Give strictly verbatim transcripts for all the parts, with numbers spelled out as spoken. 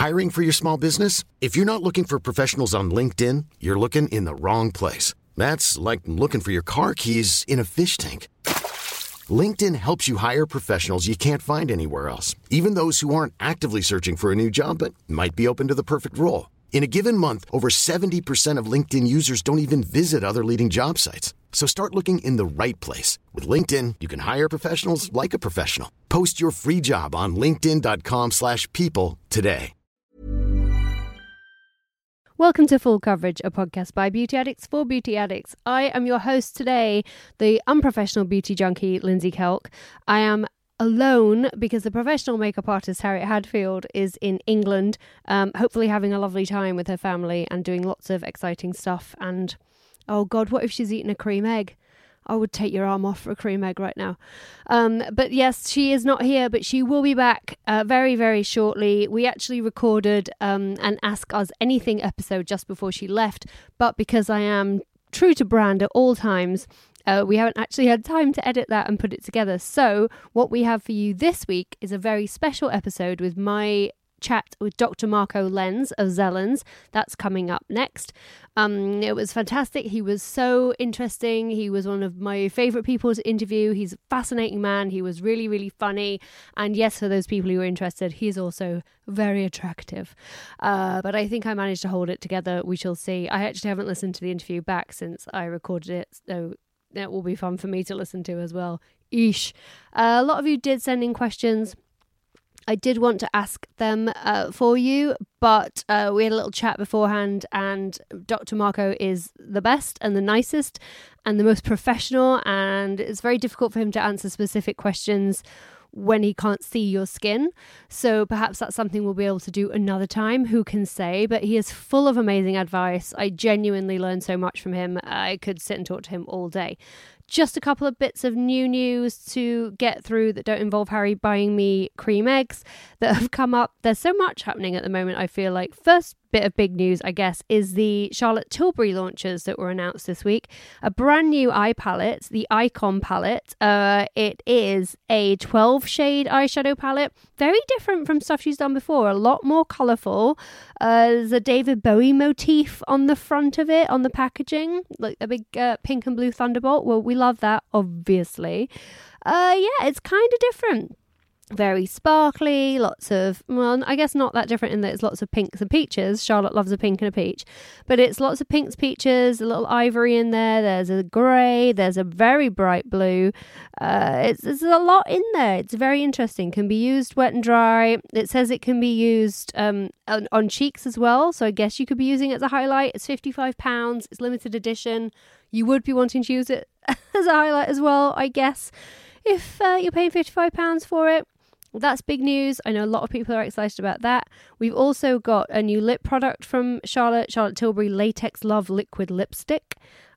Hiring for your small business? If you're not looking for professionals on LinkedIn, you're looking in the wrong place. That's like looking for your car keys in a fish tank. LinkedIn helps you hire professionals you can't find anywhere else, even those who aren't actively searching for a new job but might be open to the perfect role. In a given month, over seventy percent of LinkedIn users don't even visit other leading job sites. So start looking in the right place. With LinkedIn, you can hire professionals like a professional. Post your free job on linkedin.com slash people today. Welcome to Full Coverage, a podcast by Beauty Addicts for Beauty Addicts. I am your host today, the unprofessional beauty junkie, Lindsay Kelk. I am alone because the professional makeup artist, Harriet Hadfield, is in England, um, hopefully having a lovely time with her family and doing lots of exciting stuff. And, oh God, what if she's eaten a cream egg? I would take your arm off for a cream egg right now. Um, but yes, she is not here, but she will be back uh, very, very shortly. We actually recorded um, an Ask Us Anything episode just before she left, but because I am true to brand at all times, uh, we haven't actually had time to edit that and put it together. So what we have for you this week is a very special episode with my chat with Doctor Marco Lenz of Zellens. That's coming up next. Um, it was fantastic. He was so interesting. He was one of my favourite people to interview. He's a fascinating man. He was really, really funny. And yes, for those people who are interested, he's also very attractive. Uh, but I think I managed to hold it together. We shall see. I actually haven't listened to the interview back since I recorded it, so it will be fun for me to listen to as well. Eesh. Uh, a lot of you did send in questions. I did want to ask them uh, for you, but uh, we had a little chat beforehand, and Doctor Marco is the best and the nicest and the most professional, and it's very difficult for him to answer specific questions when he can't see your skin. So perhaps that's something we'll be able to do another time, who can say, but he is full of amazing advice. I genuinely learned so much from him. I could sit and talk to him all day. Just a couple of bits of new news to get through that don't involve Harry buying me cream eggs that have come up. There's so much happening at the moment, I feel like. First bit of big news, I guess, is the Charlotte Tilbury launches that were announced this week. A brand new eye palette, the Icon palette. Uh, it is a twelve shade eyeshadow palette. Very different from stuff she's done before. A lot more colourful. Uh, there's a David Bowie motif on the front of it, on the packaging. Like a big uh, pink and blue thunderbolt. Well, we love that, obviously. Uh, yeah, it's kind of different. Very sparkly, lots of, well, I guess not that different in that it's lots of pinks and peaches. Charlotte loves a pink and a peach. But it's lots of pinks, peaches, a little ivory in there. There's a grey. There's a very bright blue. Uh, it's, there's a lot in there. It's very interesting. Can be used wet and dry. It says it can be used um, on, on cheeks as well. So I guess you could be using it as a highlight. It's fifty-five pounds. It's limited edition. You would be wanting to use it as a highlight as well, I guess, if uh, you're paying fifty-five pounds for it. That's big news. I know a lot of people are excited about that. We've also got a new lip product from Charlotte, Charlotte Tilbury Latex Love Liquid Lipstick.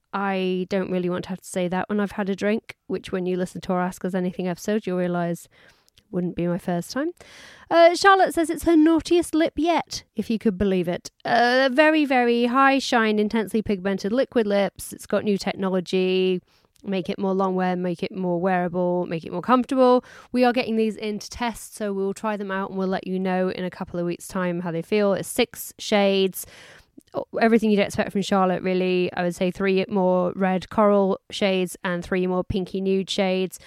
I don't really want to have to say that when I've had a drink, which when you listen to our Ask Us Anything episode, you'll realise wouldn't be my first time. Uh, Charlotte says it's her naughtiest lip yet, if you could believe it. Uh, very, very high shine, intensely pigmented liquid lips. It's got new technology. Make it more long wear, make it more wearable, make it more comfortable. We are getting these into test, so we'll try them out and we'll let you know in a couple of weeks' time how they feel. It's six shades, everything you'd expect from Charlotte, really. I would say three more red coral shades and three more pinky nude shades.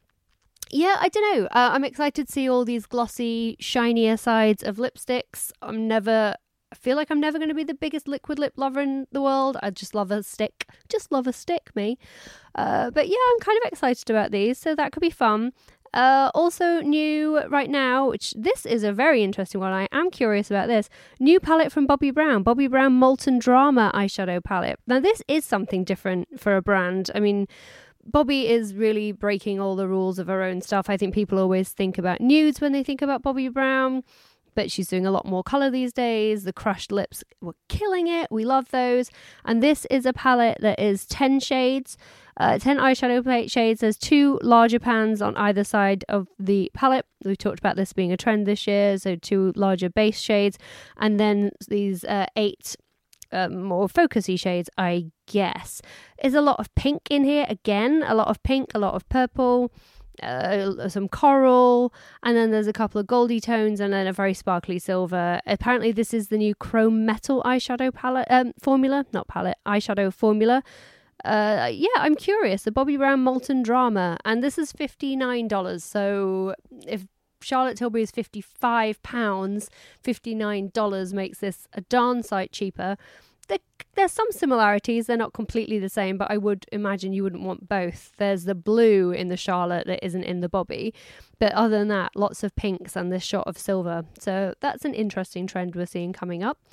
Yeah, I don't know. Uh, I'm excited to see all these glossy, shinier sides of lipsticks. I'm never... I feel like I'm never going to be the biggest liquid lip lover in the world. I just love a stick. Just love a stick, me. Uh, but yeah, I'm kind of excited about these, so that could be fun. Uh, also new right now, which this is a very interesting one. I am curious about this. New palette from Bobbi Brown. Bobbi Brown Molten Drama eyeshadow palette. Now, this is something different for a brand. I mean, Bobbi is really breaking all the rules of her own stuff. I think people always think about nudes when they think about Bobbi Brown. But she's doing a lot more colour these days. The crushed lips were killing it. We love those. And this is a palette that is ten shades, uh, ten eyeshadow shades. There's two larger pans on either side of the palette. We've talked about this being a trend this year. So two larger base shades. And then these uh, eight uh, more focusy shades, I guess. There's a lot of pink in here. Again, a lot of pink, a lot of purple. uh, some coral, and then there's a couple of goldy tones, and then a very sparkly silver. Apparently this is the new chrome metal eyeshadow palette um, formula, not palette, eyeshadow formula. Uh, yeah, I'm curious. The Bobbi Brown Molten Drama, and this is fifty-nine dollars. So if Charlotte Tilbury is fifty-five pounds, fifty-nine dollars makes this a darn sight cheaper. There, there's some similarities. They're not completely the same, but I would imagine you wouldn't want both. There's the blue in the Charlotte that isn't in the Bobbi. But other than that, lots of pinks and this shot of silver. So that's an interesting trend we're seeing coming up.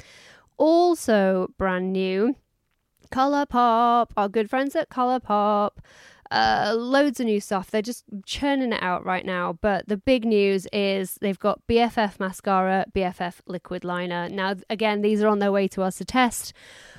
Also brand new, ColourPop, our good friends at ColourPop. Uh, loads of new stuff. They're just churning it out right now. But the big news is they've got B F F mascara, B F F liquid liner. Now, again, these are on their way to us to test.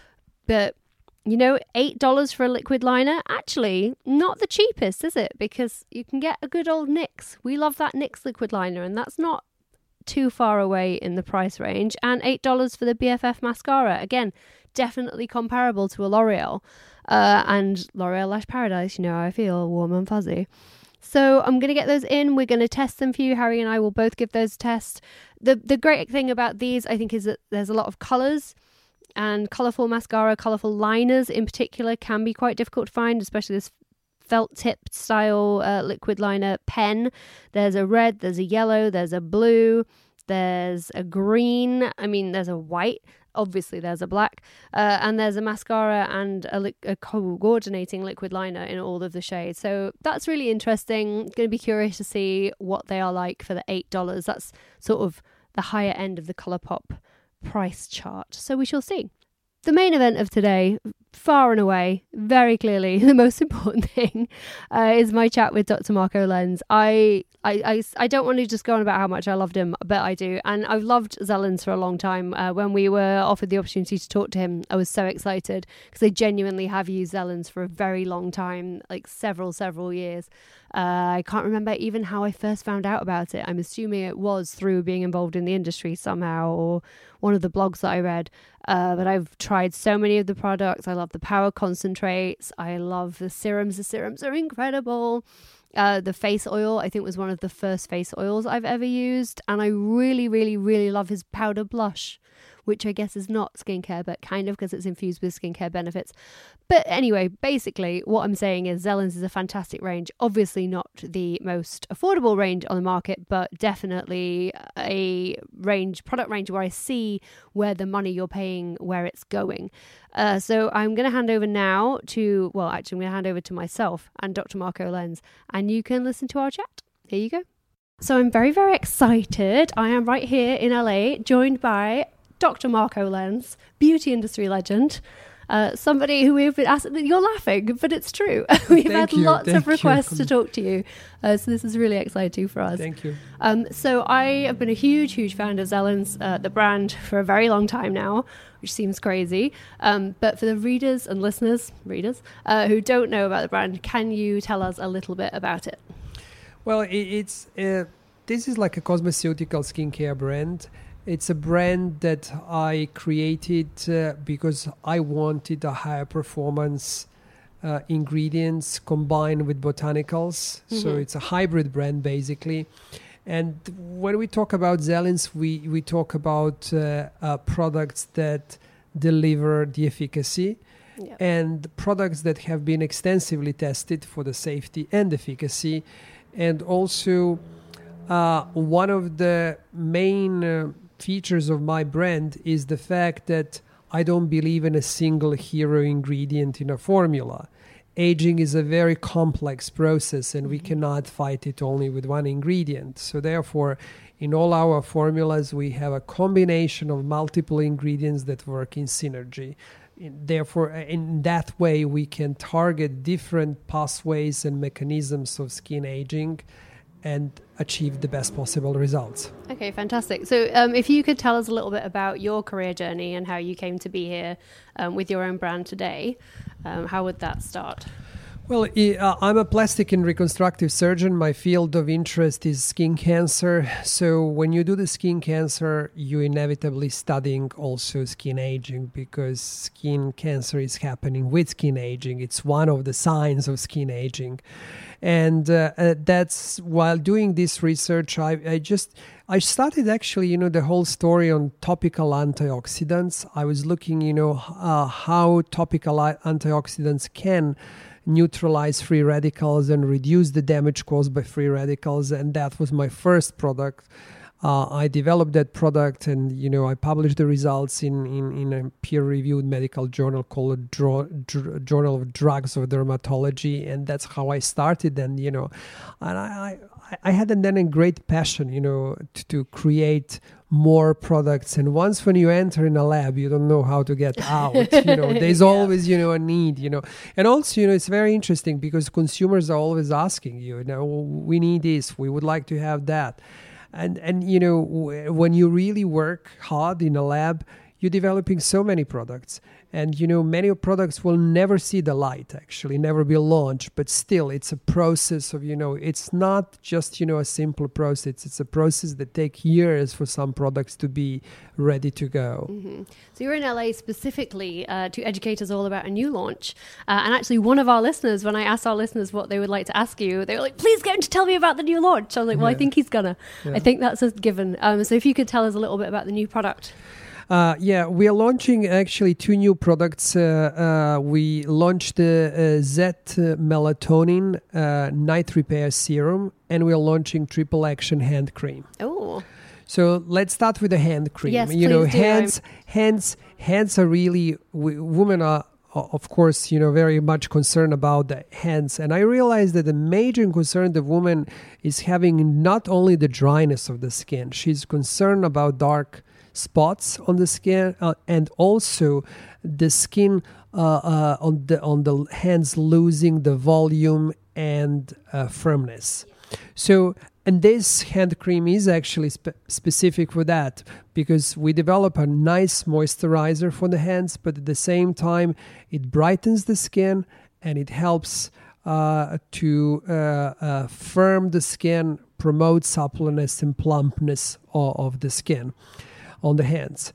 But, you know, eight dollars for a liquid liner, actually not the cheapest, is it? Because you can get a good old NYX. We love that NYX liquid liner, and that's not too far away in the price range. And eight dollars for the B F F mascara. Again, definitely comparable to a L'Oreal. Uh, and L'Oreal Lash Paradise, you know how I feel, warm and fuzzy. So I'm going to get those in. We're going to test them for you. Harry and I will both give those tests. The the great thing about these, I think, is that there's a lot of colours, and colourful mascara, colourful liners in particular can be quite difficult to find, especially this felt tipped style uh, liquid liner pen. There's a red, there's a yellow, there's a blue, there's a green. I mean, there's a white. Obviously, there's a black, uh, and there's a mascara and a, li- a coordinating liquid liner in all of the shades. So that's really interesting. Going to be curious to see what they are like for the eight dollars. That's sort of the higher end of the ColourPop price chart. So we shall see. The main event of today, far and away, very clearly, the most important thing uh, is my chat with Doctor Marco Lenz. I, I, I, I don't want to just go on about how much I loved him, but I do. And I've loved Zellens for a long time. Uh, when we were offered the opportunity to talk to him, I was so excited because they genuinely have used Zellens for a very long time, like several, several years. Uh, I can't remember even how I first found out about it. I'm assuming it was through being involved in the industry somehow, or one of the blogs that I read. Uh, but I've tried so many of the products. I love the power concentrates. I love the serums. The serums are incredible. Uh, the face oil, I think, was one of the first face oils I've ever used. And I really, really, really love his powder blush, which I guess is not skincare, but kind of, because it's infused with skincare benefits. But anyway, basically what I'm saying is Zellens is a fantastic range. Obviously not the most affordable range on the market, but definitely a range, product range where I see where the money you're paying, where it's going. Uh, so I'm going to hand over now to, well, actually I'm going to hand over to myself and Doctor Marco Lenz, and you can listen to our chat. Here you go. So I'm very, very excited. I am right here in L A, joined by Doctor Marco Lenz, beauty industry legend, uh, somebody who we've been asked. You're laughing, but it's true. We've Thank had you, lots of requests you. to talk to you, uh, so this is really exciting for us. Thank you. Um, so I have been a huge, huge fan of Zellens, uh, the brand, for a very long time now, which seems crazy. Um, but for the readers and listeners, readers uh, who don't know about the brand, can you tell us a little bit about it? Well, it, it's uh, this is like a cosmeceutical skincare brand. It's a brand that I created uh, because I wanted a higher performance uh, ingredients combined with botanicals. Mm-hmm. So it's a hybrid brand, basically. And when we talk about Zellens, we, we talk about uh, uh, products that deliver the efficacy. Yep. And products that have been extensively tested for the safety and efficacy. And also, uh, one of the main uh, features of my brand is the fact that I don't believe in a single hero ingredient in a formula. Aging is a very complex process, and we cannot fight it only with one ingredient. So therefore, in all our formulas, we have a combination of multiple ingredients that work in synergy. Therefore, in that way, we can target different pathways and mechanisms of skin aging and achieve the best possible results. Okay, fantastic. So um, if you could tell us a little bit about your career journey and how you came to be here um, with your own brand today, um, how would that start? Well, uh, I'm a plastic and reconstructive surgeon. My field of interest is skin cancer. So when you do the skin cancer, you're inevitably studying also skin aging, because skin cancer is happening with skin aging. It's one of the signs of skin aging. And uh, uh, that's while doing this research, I, I just, I started actually, you know, the whole story on topical antioxidants. I was looking, you know, uh, how topical antioxidants can neutralize free radicals and reduce the damage caused by free radicals. And that was my first product. Uh, I developed that product, and, you know, I published the results in, in, in a peer-reviewed medical journal called Dro- Dr- Journal of Drugs of Dermatology. And that's how I started. And, you know, and I, I, I had then a great passion, you know, to, to create more products. And once when you enter in a lab, you don't know how to get out. You know, there's yeah. always, you know, a need, you know. And also, you know, it's very interesting because consumers are always asking you, you know, we need this, we would like to have that. And, and you know, w- when you really work hard in a lab, you're developing so many products. And, you know, many products will never see the light, actually, never be launched. But still, it's a process of, you know, it's not just, you know, a simple process. It's a process that takes years for some products to be ready to go. Mm-hmm. So you're in L A specifically uh, to educate us all about a new launch. Uh, and actually, one of our listeners, when I asked our listeners what they would like to ask you, they were like, please get him to tell me about the new launch. I was like, well, yeah. I think he's gonna. Yeah. I think that's a given. Um, so if you could tell us a little bit about the new product. Uh, yeah, we are launching actually two new products. Uh, uh, we launched the uh, Z Melatonin uh, Night Repair Serum, and we are launching Triple Action Hand Cream. Oh. So let's start with the hand cream. Yes, you know, please do. hands, hands, hands are really, w- women are, of course, you know, very much concerned about the hands. And I realized that the major concern the woman is having not only the dryness of the skin, she's concerned about dark spots on the skin, uh, and also the skin uh, uh, on the on the hands losing the volume and uh, firmness. So, and this hand cream is actually spe- specific for that, because we develop a nice moisturizer for the hands, but at the same time it brightens the skin and it helps uh, to uh, uh, firm the skin, promote suppleness and plumpness of, of the skin on the hands.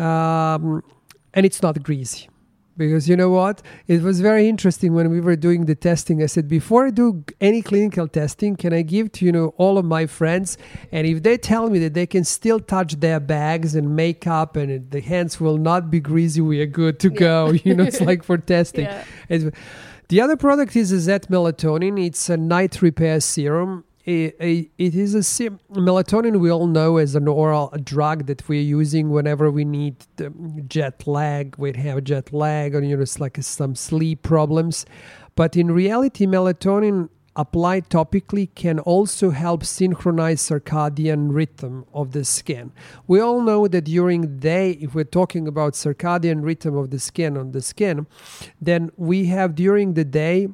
Um, and it's not greasy. Because you know what? It was very interesting when we were doing the testing. I said, before I do any clinical testing, can I give to, you know, all of my friends? And if they tell me that they can still touch their bags and makeup and it, the hands will not be greasy, we are good to yeah. go. You know, it's like for testing. Yeah. It's, the other product is a Z Melatonin. It's a night repair serum. It, it, it is a sim- melatonin we all know as an oral drug that we're using whenever we need um, jet lag, we have jet lag, or you know, it's like some sleep problems. But in reality, melatonin applied topically can also help synchronize circadian rhythm of the skin. We all know that during the day, if we're talking about circadian rhythm of the skin on the skin, then we have during the day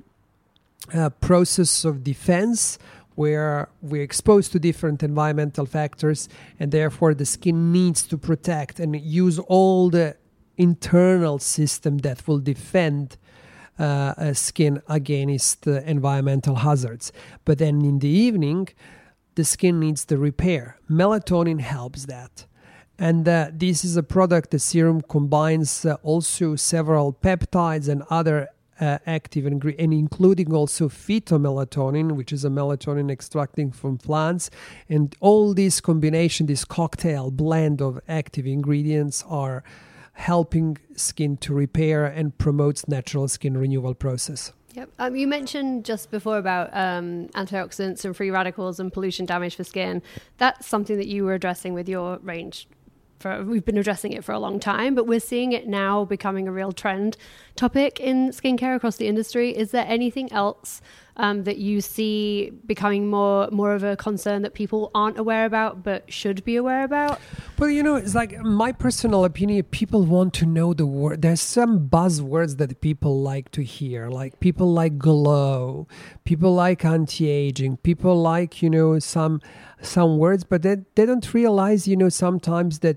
a process of defense, where we're exposed to different environmental factors, and therefore the skin needs to protect and use all the internal system that will defend uh, a skin against uh, environmental hazards. But then in the evening, the skin needs the repair. Melatonin helps that. And uh, this is a product, the serum combines uh, also several peptides and other Uh, active ingre- and including also phytomelatonin, which is a melatonin extracting from plants. And all this combination, this cocktail blend of active ingredients are helping skin to repair and promotes natural skin renewal process. Yep. Um, you mentioned just before about um, antioxidants and free radicals and pollution damage for skin. That's something that you were addressing with your range. For, we've been addressing it for a long time, but we're seeing it now becoming a real trend topic in skincare across the industry. Is there anything else um, that you see becoming more more of a concern that people aren't aware about but should be aware about? Well, you know, it's like my personal opinion, people want to know the word. There's some buzzwords that people like to hear, like people like glow, people like anti-aging, people like, you know, some some words, but they, they don't realize, you know, sometimes that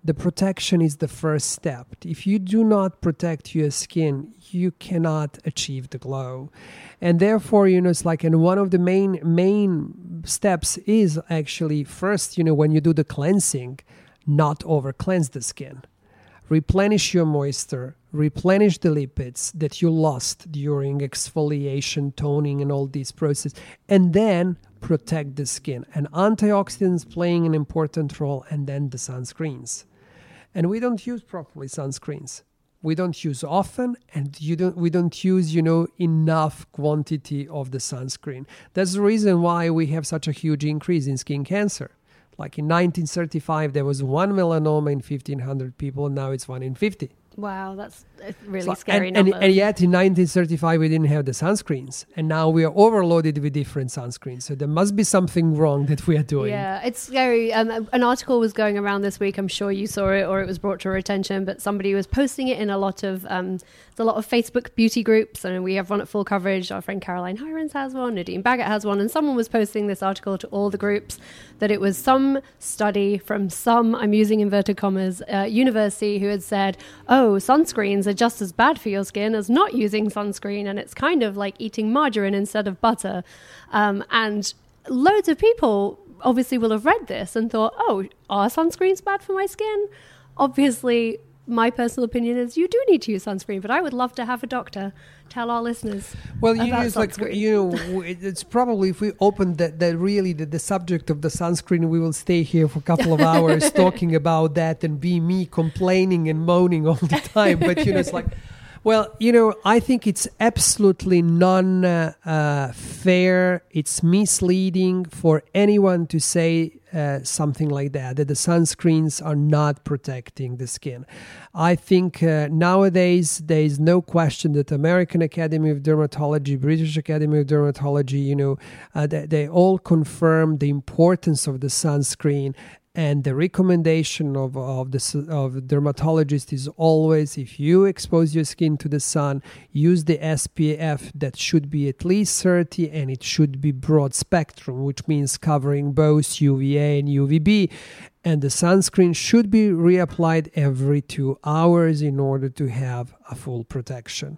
the protection is the first step. If you do not protect your skin, you cannot achieve the glow. And therefore, you know, it's like, and one of the main main steps is actually first, you know, when you do the cleansing, not over cleanse the skin. Replenish your moisture, replenish the lipids that you lost during exfoliation, toning, and all these processes, and then protect the skin. And antioxidants playing an important role, and then the sunscreens. And we don't use properly sunscreens. We don't use often, and you don't. We don't use, you know, enough quantity of the sunscreen. That's the reason why we have such a huge increase in skin cancer. Like in nineteen thirty-five, there was one melanoma in fifteen hundred people, and now it's one in fifty. Wow, that's a really So- scary and, number. and, and yet in nineteen thirty-five, we didn't have the sunscreens. And now we are overloaded with different sunscreens. So there must be something wrong that we are doing. Yeah, it's scary. Um, an article was going around this week. I'm sure you saw it, or it was brought to our attention. But somebody was posting it in a lot of um, there's a lot of Facebook beauty groups, and we have one at Full Coverage. Our friend Caroline Hirons has one. Nadine Baggett has one, and someone was posting this article to all the groups that it was some study from some, I'm using inverted commas, uh, university who had said, "Oh, sunscreens are just as bad for your skin as not using sunscreen, and it's kind of like eating margarine instead of butter." Um, and loads of people obviously will have read this and thought, oh, are sunscreens bad for my skin? Obviously, my personal opinion is you do need to use sunscreen, but I would love to have a doctor tell our listeners Well, you about know, it's like, sunscreen. you know, it- it's probably if we open that, that really the, the subject of the sunscreen, we will stay here for a couple of hours talking about that and be me complaining and moaning all the time. But, you know, it's like, well, you know, I think it's absolutely non uh, uh, fair. It's misleading for anyone to say uh, something like that, that the sunscreens are not protecting the skin. I think uh, nowadays there is no question that American Academy of Dermatology, British Academy of Dermatology, you know, uh, they, they all confirm the importance of the sunscreen. And the recommendation of of the s- of dermatologist is always, if you expose your skin to the sun, use the S P F that should be at least thirty, and it should be broad spectrum, which means covering both U V A and U V B. And the sunscreen should be reapplied every two hours in order to have a full protection.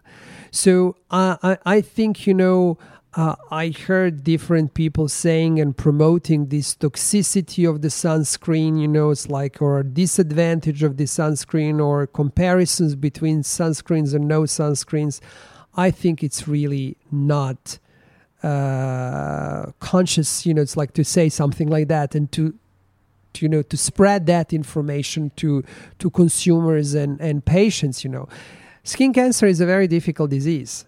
So uh, I I think, you know, Uh, I heard different people saying and promoting this toxicity of the sunscreen, you know, it's like, or a disadvantage of the sunscreen, or comparisons between sunscreens and no sunscreens. I think it's really not uh, conscious, you know, it's like to say something like that and to, to you know, to spread that information to, to consumers and, and patients, you know. Skin cancer is a very difficult disease.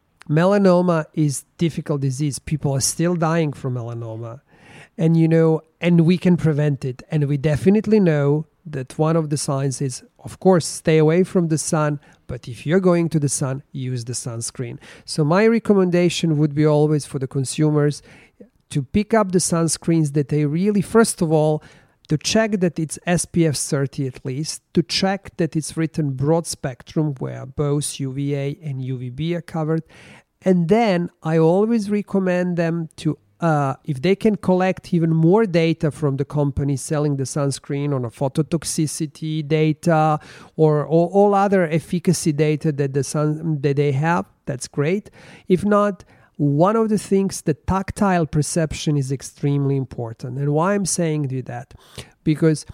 Melanoma is difficult disease. People are still dying from melanoma. And, you know, and we can prevent it. And we definitely know that one of the signs is, of course, stay away from the sun. But if you're going to the sun, use the sunscreen. So my recommendation would be always for the consumers to pick up the sunscreens that they really, first of all, to check that it's S P F thirty at least, to check that it's written broad spectrum where both U V A and U V B are covered. And then I always recommend them to, uh, if they can collect even more data from the company selling the sunscreen on a phototoxicity data or all, all other efficacy data that the sun that they have, that's great. If not, one of the things, the tactile perception is extremely important. And why I'm saying do that? Because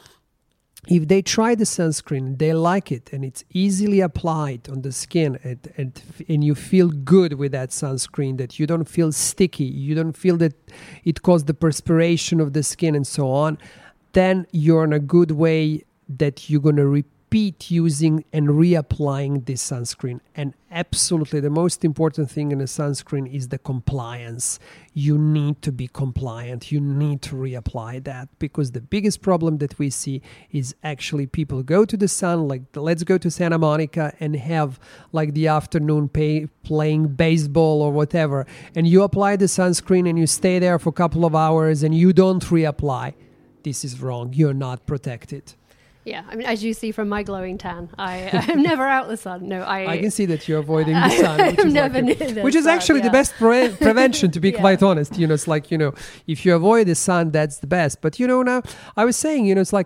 if they try the sunscreen, they like it, and it's easily applied on the skin, and, and, and you feel good with that sunscreen, that you don't feel sticky, you don't feel that it caused the perspiration of the skin and so on, then you're in a good way that you're going to repeat using and reapplying this sunscreen. And absolutely the most important thing in a sunscreen is the compliance. You need to be compliant. You need to reapply that, because the biggest problem that we see is actually people go to the sun, like let's go to Santa Monica and have like the afternoon pay, playing baseball or whatever, and you apply the sunscreen and you stay there for a couple of hours and you don't reapply. This is wrong. You're not protected. Yeah, I mean, as you see from my glowing tan, I, I'm never out in the sun. No, I. I can see that you're avoiding the sun, which I'm is, never like a- near the which is sun, actually yeah. the best pre- prevention, to be Yeah. quite honest. You know, it's like, you know, if you avoid the sun, that's the best. But, you know, now I was saying, you know, it's like,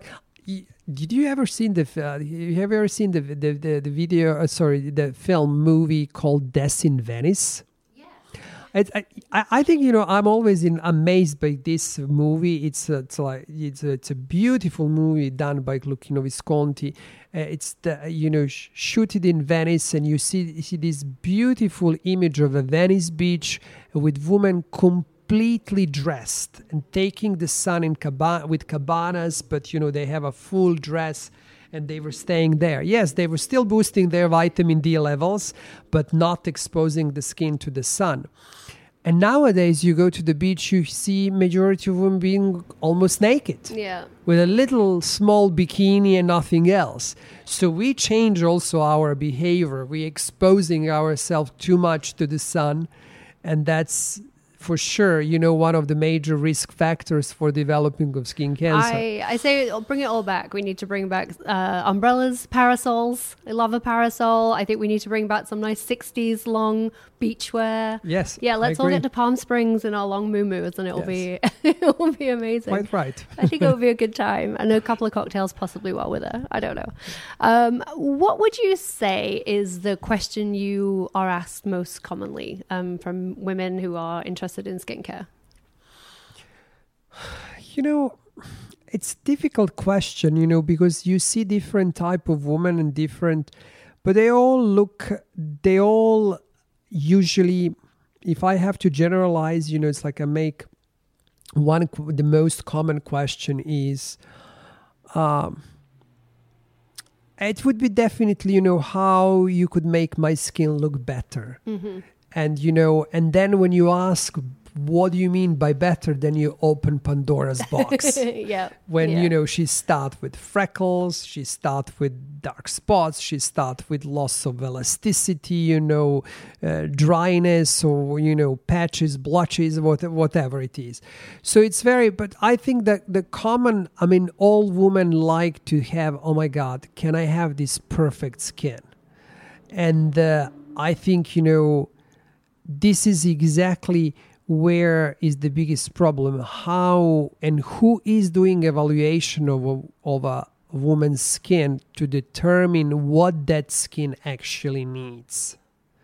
did you ever seen the? Uh, have you ever seen the the the, the video? Uh, sorry, the film movie called Death in Venice? I, I I think, you know, I'm always in, amazed by this movie. It's a, it's like it's a, it's a beautiful movie done by Luchino Visconti. Uh, it's the, you know sh- shoot it in Venice, and you see you see this beautiful image of a Venice beach with women completely dressed and taking the sun in cabana with cabanas, but you know they have a full dress. And they were staying there. Yes, they were still boosting their vitamin D levels, but not exposing the skin to the sun. And nowadays, you go to the beach, you see majority of women being almost naked. Yeah. With a little small bikini and nothing else. So we change also our behavior. We're exposing ourselves too much to the sun. And that's, for sure, you know, one of the major risk factors for developing of skin cancer. I, I say bring it all back. We need to bring back uh, umbrellas, parasols. I love a parasol. I think we need to bring back some nice sixties long beachwear. Yes. Yeah, let's all get to Palm Springs in our long muumuus, and it'll yes. be it'll be amazing. Quite right. I think it'll be a good time, and a couple of cocktails possibly while we're there. I don't know. Um, what would you say is the question you are asked most commonly um, from women who are interested in skincare? You know, it's a difficult question, you know, because you see different type of women and different, but they all look, they all usually, if I have to generalize, you know, it's like I make one, the most common question is, um, it would be definitely, you know, how you could make my skin look better. Mm-hmm. And, you know, and then when you ask, what do you mean by better? Then you open Pandora's box. yeah. When, yeah. you know, she starts with freckles, she starts with dark spots, she starts with loss of elasticity, you know, uh, dryness or, you know, patches, blotches, what, whatever it is. So it's very, but I think that the common, I mean, all women like to have, oh my God, can I have this perfect skin? And uh, I think, you know, this is exactly where is the biggest problem. How and who is doing evaluation of a, of a woman's skin to determine what that skin actually needs.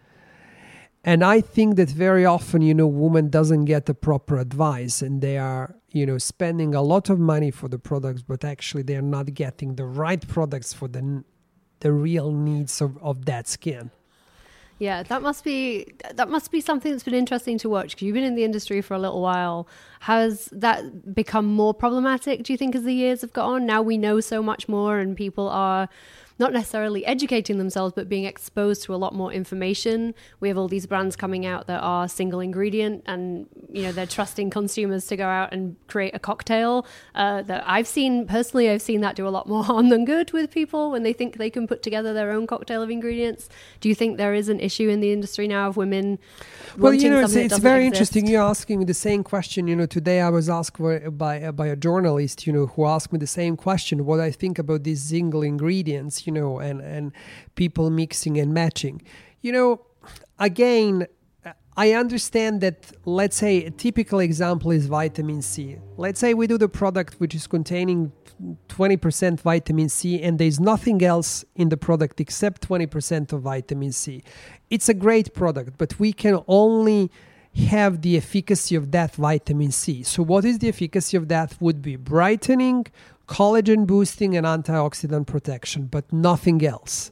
And I think that very often, you know, woman doesn't get the proper advice, and they are, you know, spending a lot of money for the products, but actually they are not getting the right products for the the real needs of, of that skin. Yeah, that must be that must be something that's been interesting to watch, because you've been in the industry for a little while. Has that become more problematic, do you think, as the years have gone on? Now we know so much more, and people are not necessarily educating themselves, but being exposed to a lot more information. We have all these brands coming out that are single ingredient, and you know they're trusting consumers to go out and create a cocktail. Uh, that I've seen personally, I've seen that do a lot more harm than good with people when they think they can put together their own cocktail of ingredients. Do you think there is an issue in the industry now of women? Well, you know, it's, it's very exist? interesting. You're asking me the same question. You know, today I was asked by uh, by a journalist, you know, who asked me the same question: what I think about these single ingredients. You know, and, and people mixing and matching. You know, again, I understand that, let's say, a typical example is vitamin C. Let's say we do the product which is containing twenty percent vitamin C, and there's nothing else in the product except twenty percent of vitamin C. It's a great product, but we can only have the efficacy of that vitamin C. So what is the efficacy of that? Would be brightening, collagen boosting, and antioxidant protection, but nothing else.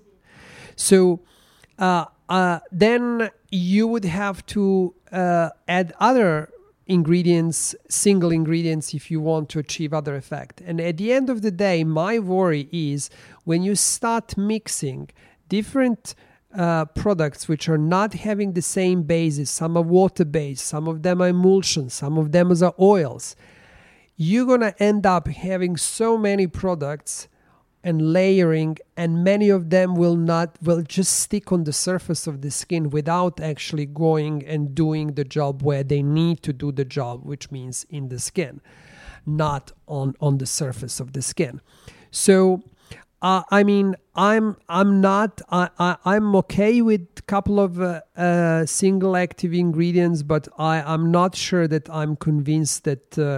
So uh, uh, then you would have to uh, add other ingredients, single ingredients, if you want to achieve other effect. And at the end of the day, my worry is when you start mixing different uh, products which are not having the same basis, some are water-based, some of them are emulsions, some of them are oils, you're going to end up having so many products and layering, and many of them will not, will just stick on the surface of the skin without actually going and doing the job where they need to do the job, which means in the skin, not on, on the surface of the skin. So, uh, I mean, I'm I'm not, I, I, I'm okay with a couple of uh, uh, single active ingredients, but I, I'm not sure that I'm convinced that uh,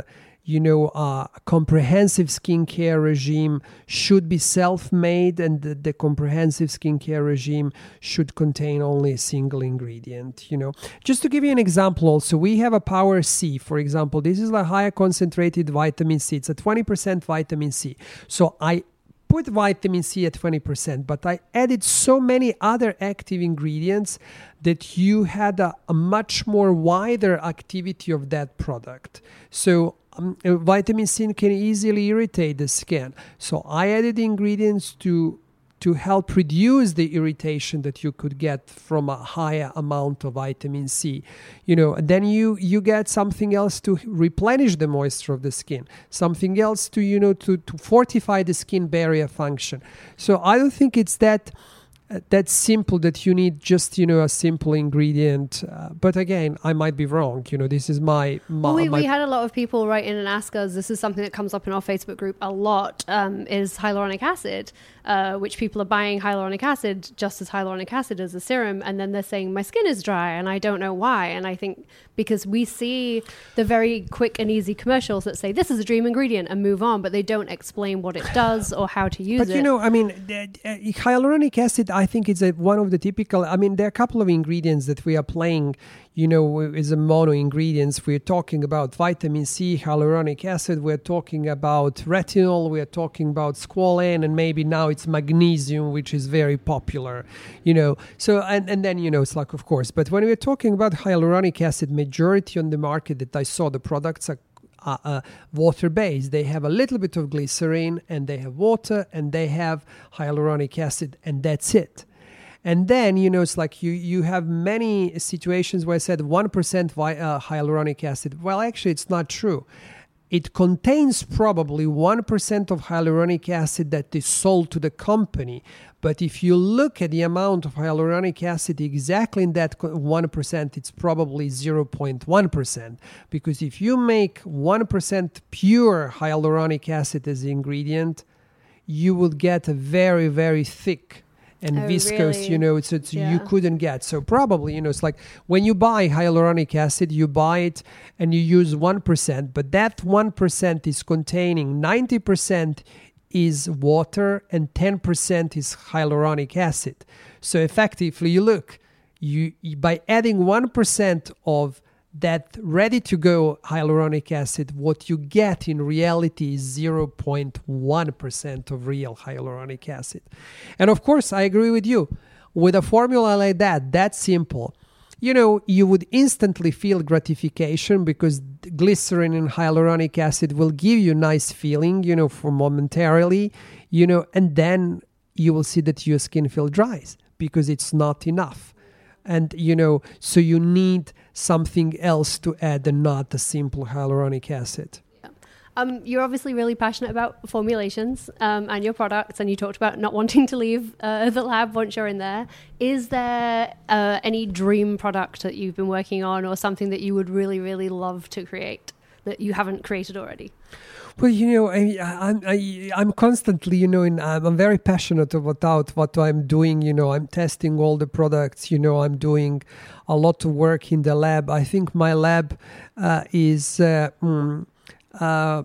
you know, uh, a comprehensive skincare regime should be self-made, and the, the comprehensive skincare regime should contain only a single ingredient, you know. Just to give you an example also, we have a Power C, for example. This is a higher concentrated vitamin C. It's a twenty percent vitamin C. So I put vitamin C at twenty percent, but I added so many other active ingredients that you had a, a much more wider activity of that product. So um, uh, vitamin C can easily irritate the skin. So I added ingredients to to help reduce the irritation that you could get from a higher amount of vitamin C. You know, and then you you get something else to replenish the moisture of the skin, something else to, you know, to, to fortify the skin barrier function. So I don't think it's that uh, that simple that you need just, you know, a simple ingredient. Uh, but again, I might be wrong. You know, this is my... my, well, we, my we had a lot of people write in and ask us, this is something that comes up in our Facebook group a lot, um, is hyaluronic acid. Uh, which people are buying hyaluronic acid just as hyaluronic acid as a serum, and then they're saying my skin is dry and I don't know why. And I think because we see the very quick and easy commercials that say this is a dream ingredient and move on, but they don't explain what it does or how to use it. But you know, I mean, uh, hyaluronic acid, I think is a, one of the typical, I mean, there are a couple of ingredients that we are playing, you know, as a mono ingredients. We're talking about vitamin C, hyaluronic acid, we're talking about retinol, we're talking about squalane, and maybe now it's magnesium, which is very popular, you know. So, and, and then, you know, it's like, of course, but when we're talking about hyaluronic acid, majority on the market that I saw, the products are Uh, uh, water-based. They have a little bit of glycerin, and they have water, and they have hyaluronic acid, and that's it. And then, you know, it's like you, you have many situations where I said one percent vi- uh, hyaluronic acid. Well, actually, it's not true. It contains probably one percent of hyaluronic acid that is sold to the company. But if you look at the amount of hyaluronic acid exactly in that one percent, it's probably zero point one percent. Because if you make one percent pure hyaluronic acid as the ingredient, you will get a very, very thick and oh, viscous, really? you know, it's, it's Yeah. you couldn't get. So probably, you know, it's like when you buy hyaluronic acid, you buy it and you use one percent, but that one percent is containing ninety percent is water and ten percent is hyaluronic acid. So effectively, you look, you, you by adding one percent of that ready-to-go hyaluronic acid, what you get in reality is zero point one percent of real hyaluronic acid. And of course, I agree with you. With a formula like that, that simple, you know, you would instantly feel gratification because glycerin and hyaluronic acid will give you nice feeling, you know, for momentarily, you know, and then you will see that your skin feels dry because it's not enough. And, you know, so you need something else to add and not a simple hyaluronic acid. Yeah. Um, you're obviously really passionate about formulations um, and your products, and you talked about not wanting to leave uh, the lab once you're in there. Is there uh, any dream product that you've been working on or something that you would really, really love to create that you haven't created already? Well, you know, I, I'm I, I'm constantly, you know, in, I'm, I'm very passionate about what I'm doing. You know, I'm testing all the products. You know, I'm doing a lot of work in the lab. I think my lab uh, is uh, mm, uh,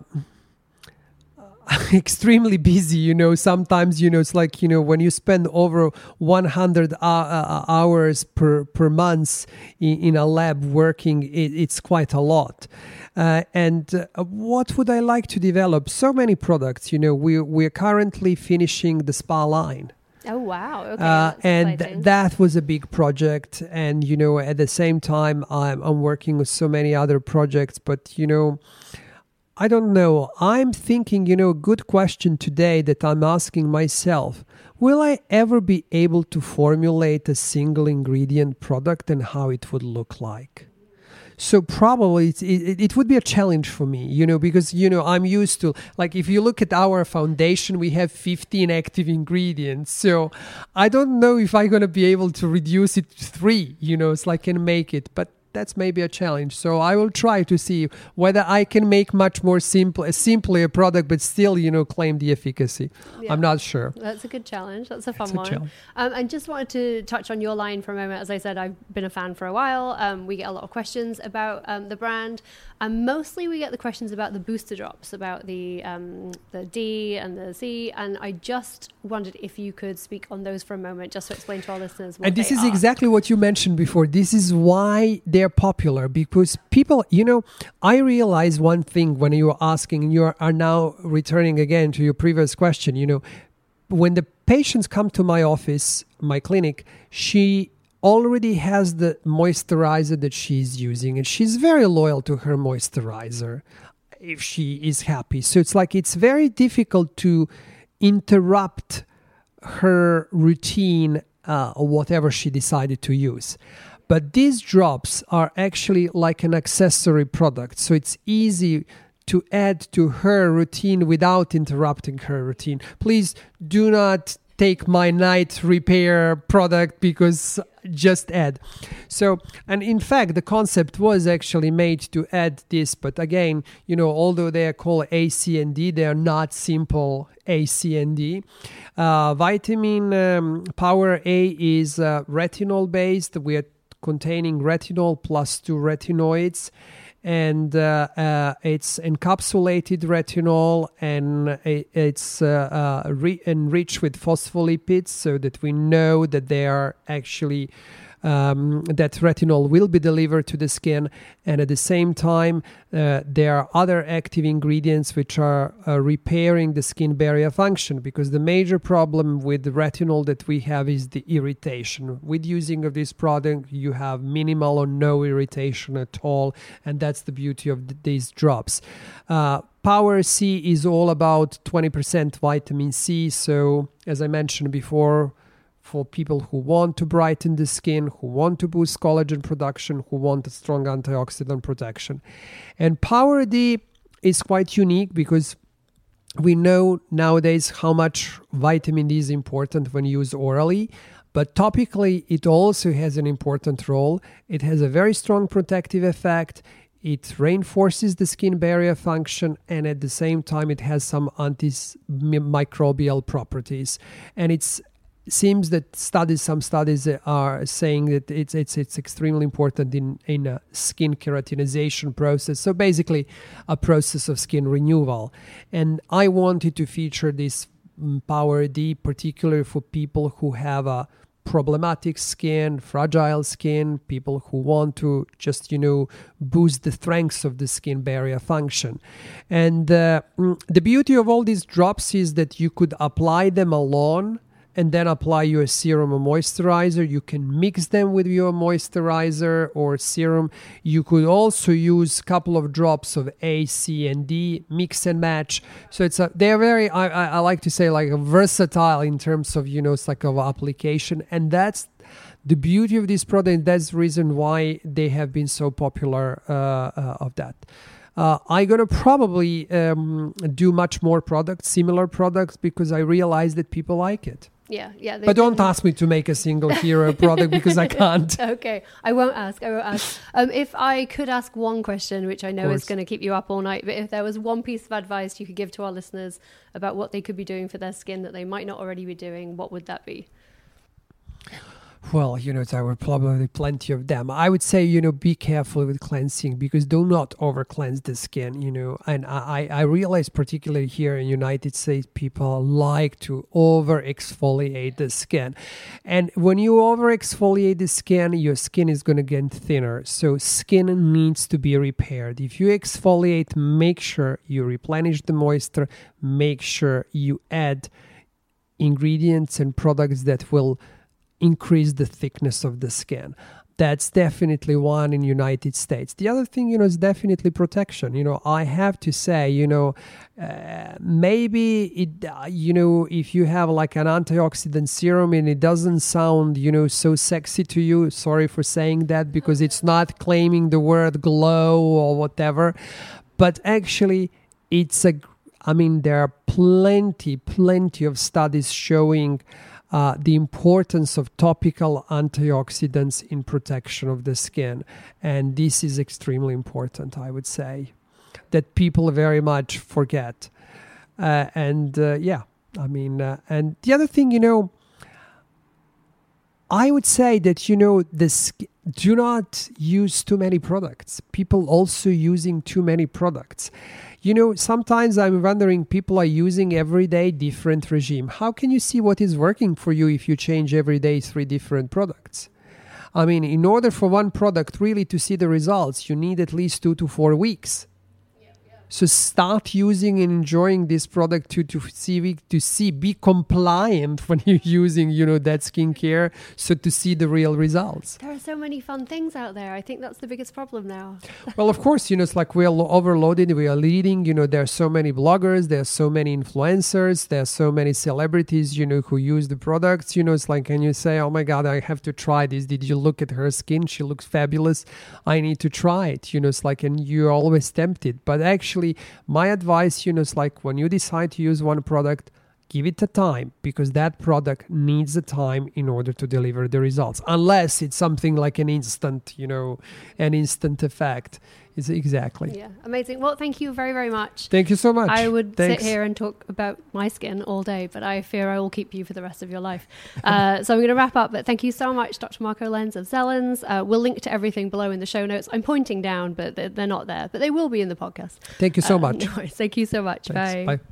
extremely busy. You know, sometimes, you know, it's like, you know, when you spend over one hundred uh, hours per per month in, in a lab working, it, it's quite a lot. Uh, and uh, what would I like to develop? So many products, you know, we, we're currently finishing the spa line. Oh, wow. Okay. Uh, and exciting. that was a big project. And, you know, at the same time, I'm, I'm working with so many other projects. But, you know, I don't know. I'm thinking, you know, a good question today that I'm asking myself. Will I ever be able to formulate a single ingredient product and how it would look like? So probably it's, it, it would be a challenge for me, you know, because, you know, I'm used to, like, if you look at our foundation, we have fifteen active ingredients. So I don't know if I'm going to be able to reduce it to three, you know, it's like, and make it. But that's maybe a challenge. So I will try to see whether I can make much more simple, simply a product, but still, you know, claim the efficacy. Yeah. I'm not sure. That's a good challenge. That's a fun it's one. A um, and just wanted to touch on your line for a moment. As I said, I've been a fan for a while. Um, we get a lot of questions about um, the brand, and mostly we get the questions about the booster drops, about the um, the D and the C. And I just wondered if you could speak on those for a moment, just to explain to our listeners what And this they is are. exactly what you mentioned before. This is why they're popular, because people, you know, I realize one thing when you are asking, and you are now returning again to your previous question, you know, when the patients come to my office, my clinic, she already has the moisturizer that she's using, and she's very loyal to her moisturizer if she is happy. So it's like it's very difficult to interrupt her routine uh, or whatever she decided to use. But these drops are actually like an accessory product, so it's easy to add to her routine without interrupting her routine. Please do not take my night repair product, because just add. So, and in fact, the concept was actually made to add this, but again, you know, although they are called A, C, and D, they are not simple A, C, and D. Uh, vitamin um, Power A is uh, retinol based. We are containing retinol plus two retinoids. And uh, uh, it's encapsulated retinol, and it, it's uh, uh, re- enriched with phospholipids, so that we know that they are actually um, that retinol will be delivered to the skin. And at the same time, uh, there are other active ingredients which are uh, repairing the skin barrier function, because the major problem with the retinol that we have is the irritation. With using of this product, you have minimal or no irritation at all, and that's the beauty of th- these drops. Uh, Power C is all about twenty percent vitamin C. So, as I mentioned before, for people who want to brighten the skin, who want to boost collagen production, who want a strong antioxidant protection. And Power D is quite unique because we know nowadays how much vitamin D is important when used orally, but topically it also has an important role. It has a very strong protective effect. It reinforces the skin barrier function, and at the same time it has some antimicrobial properties. And it's seems that studies, some studies are saying that it's it's it's extremely important in in a skin keratinization process. So basically, a process of skin renewal. And I wanted to feature this Power D, particularly for people who have a problematic skin, fragile skin, people who want to just, you know, boost the strength of the skin barrier function. And uh, the beauty of all these drops is that you could apply them alone and then apply your serum or moisturizer. You can mix them with your moisturizer or serum. You could also use a couple of drops of A, C, and D, mix and match. So it's a, they're very, I, I, I like to say, like a versatile in terms of, you know, it's like of application. And that's the beauty of this product. That's the reason why they have been so popular uh, uh, of that. Uh, I'm going to probably um, do much more products, similar products, because I realize that people like it. Yeah, yeah. But don't ask me to make a single hero product because I can't. Okay, I won't ask. I won't ask. Um, if I could ask one question, which I know is going to keep you up all night, but if there was one piece of advice you could give to our listeners about what they could be doing for their skin that they might not already be doing, what would that be? Well, you know, there were probably plenty of them. I would say, you know, be careful with cleansing, because do not over cleanse the skin, you know. And I, I realize particularly here in United States, people like to over exfoliate the skin. And when you over exfoliate the skin, your skin is going to get thinner. So skin needs to be repaired. If you exfoliate, make sure you replenish the moisture. Make sure you add ingredients and products that will increase the thickness of the skin. That's definitely one in United States. The other thing, you know, is definitely protection. You know, I have to say, you know, uh, maybe it, uh, you know, if you have like an antioxidant serum and it doesn't sound, you know, so sexy to you, sorry for saying that, because it's not claiming the word glow or whatever, but actually it's a, I mean, there are plenty, plenty of studies showing uh, the importance of topical antioxidants in protection of the skin. And this is extremely important, I would say, that people very much forget. Uh, and uh, yeah, I mean, uh, and the other thing, you know, I would say that, you know, this, do not use too many products. People also using too many products. You know, sometimes I'm wondering, people are using every day different regime. How can you see what is working for you if you change every day three different products? I mean, in order for one product really to see the results, you need at least two to four weeks. So start using and enjoying this product to, to see, to see, be compliant when you're using, you know, that skincare, so to see the real results. There are so many fun things out there. I think that's the biggest problem now. Well, of course, you know, it's like we're overloaded, we are leading, you know, there are so many bloggers, there are so many influencers, there are so many celebrities, you know, who use the products. You know, it's like, can you say, oh my God, I have to try this. Did you look at her skin? She looks fabulous. I need to try it. You know, it's like, and you're always tempted. But actually, my advice, you know, is like, when you decide to use one product, give it a time, because that product needs the time in order to deliver the results. Unless it's something like an instant, you know, an instant effect. Is exactly. Yeah, amazing. Well, thank you very, very much. Thank you so much. I would Thanks. sit here and talk about my skin all day, but I fear I will keep you for the rest of your life. Uh, so I'm going to wrap up, but thank you so much, Doctor Marco Lenz of Zellens. Uh, we'll link to everything below in the show notes. I'm pointing down, but they're, they're not there, but they will be in the podcast. Thank you so uh, much. No worries. Thank you so much. Thanks. Bye.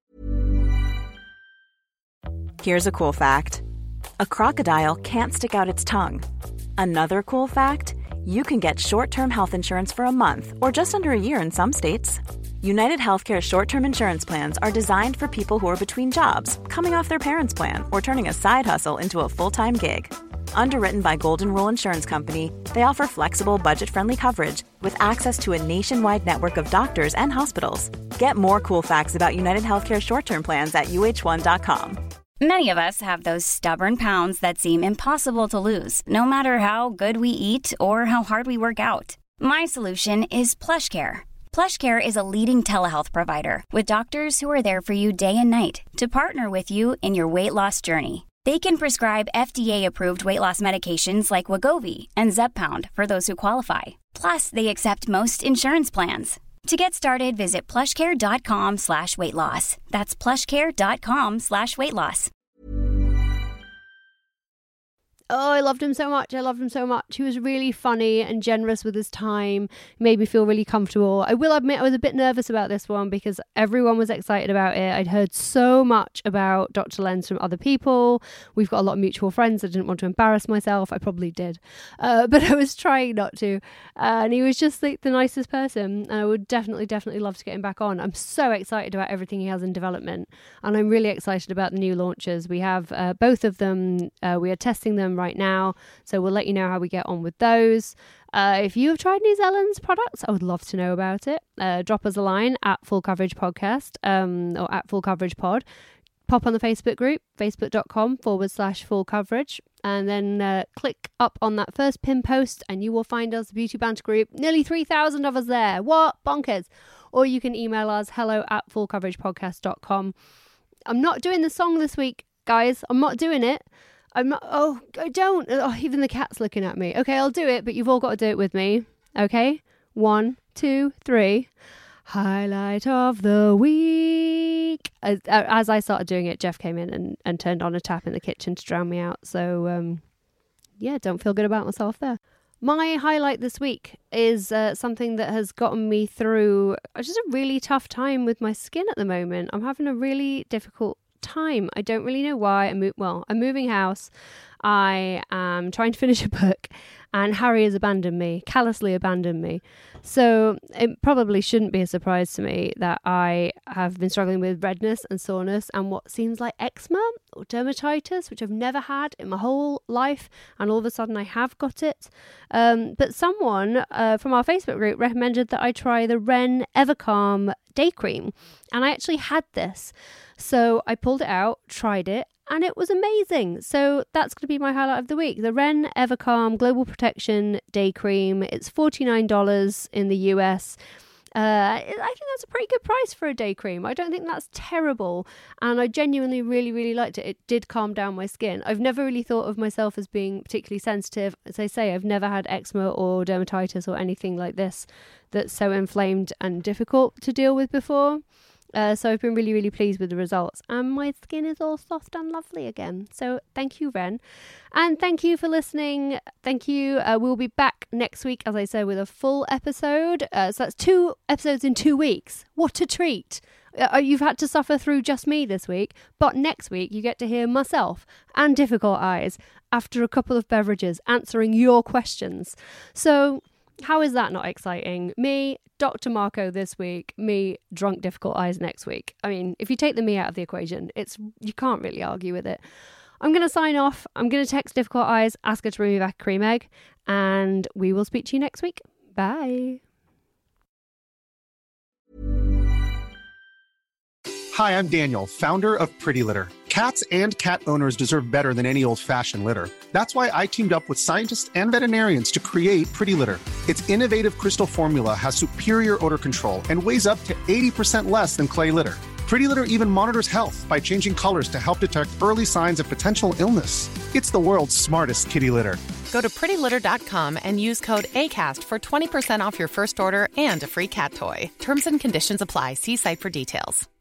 Bye. Here's a cool fact. A crocodile can't stick out its tongue. Another cool fact, you can get short-term health insurance for a month or just under a year in some states. United Healthcare short-term insurance plans are designed for people who are between jobs, coming off their parents' plan, or turning a side hustle into a full-time gig. Underwritten by Golden Rule Insurance Company, they offer flexible, budget-friendly coverage with access to a nationwide network of doctors and hospitals. Get more cool facts about United Healthcare short-term plans at U H one dot com. Many of us have those stubborn pounds that seem impossible to lose, no matter how good we eat or how hard we work out. My solution is PlushCare. PlushCare is a leading telehealth provider with doctors who are there for you day and night to partner with you in your weight loss journey. They can prescribe F D A-approved weight loss medications like Wegovy and Zepbound for those who qualify. Plus, they accept most insurance plans. To get started, visit plushcare.com slash weight loss. That's plushcare.com slash weight loss. Oh, I loved him so much. I loved him so much. He was really funny and generous with his time. He made me feel really comfortable. I will admit I was a bit nervous about this one because everyone was excited about it. I'd heard so much about Doctor Lenz from other people. We've got a lot of mutual friends. I didn't want to embarrass myself. I probably did. Uh, but I was trying not to. Uh, and he was just like the nicest person. And I would definitely, definitely love to get him back on. I'm so excited about everything he has in development. And I'm really excited about the new launches. We have uh, both of them. Uh, we are testing them right now, so we'll let you know how we get on with those. Uh, if you have tried New Zellens products, I would love to know about it. Uh, drop us a line at Full Coverage Podcast um, or at Full Coverage Pod. Pop on the Facebook group, facebook.com forward slash full coverage, and then uh, click up on that first pin post and you will find us, the Beauty Banter group. Nearly three thousand of us there. What? Bonkers. Or you can email us, hello at full coverage podcast dot com. I'm not doing the song this week, guys. I'm not doing it. I'm not, oh, I don't. Oh, even the cat's looking at me. Okay, I'll do it, but you've all got to do it with me. Okay? One, two, three. Highlight of the week. As, as I started doing it, Jeff came in and, and turned on a tap in the kitchen to drown me out. So, um, yeah, don't feel good about myself there. My highlight this week is uh, something that has gotten me through just a really tough time with my skin at the moment. I'm having a really difficult time. I don't really know why. I'm mo- well, I'm moving house. I am trying to finish a book, and Harry has abandoned me, callously abandoned me. So it probably shouldn't be a surprise to me that I have been struggling with redness and soreness and what seems like eczema or dermatitis, which I've never had in my whole life, and all of a sudden I have got it. Um, but someone uh, from our Facebook group recommended that I try the Ren Evercalm Day Cream, and I actually had this. So I pulled it out, tried it, and it was amazing. So that's going to be my highlight of the week. The Ren Evercalm Global Protection Day Cream. It's forty-nine dollars in the U S. Uh, I think that's a pretty good price for a day cream. I don't think that's terrible. And I genuinely really, really liked it. It did calm down my skin. I've never really thought of myself as being particularly sensitive. As I say, I've never had eczema or dermatitis or anything like this that's so inflamed and difficult to deal with before. Uh, so I've been really, really pleased with the results. And my skin is all soft and lovely again. So thank you, Ren. And thank you for listening. Thank you. Uh, we'll be back next week, as I said, with a full episode. Uh, so that's two episodes in two weeks. What a treat. Uh, you've had to suffer through just me this week. But next week, you get to hear myself and Difficult Eyes after a couple of beverages answering your questions. So how is that not exciting? Me, Doctor Marco this week, me, drunk Difficult Eyes next week. I mean, if you take the me out of the equation, it's you can't really argue with it. I'm going to sign off. I'm going to text Difficult Eyes, ask her to bring me back a cream egg, and we will speak to you next week. Bye. Hi, I'm Daniel, founder of Pretty Litter. Cats and cat owners deserve better than any old-fashioned litter. That's why I teamed up with scientists and veterinarians to create Pretty Litter. Its innovative crystal formula has superior odor control and weighs up to eighty percent less than clay litter. Pretty Litter even monitors health by changing colors to help detect early signs of potential illness. It's the world's smartest kitty litter. Go to pretty litter dot com and use code ACAST for twenty percent off your first order and a free cat toy. Terms and conditions apply. See site for details.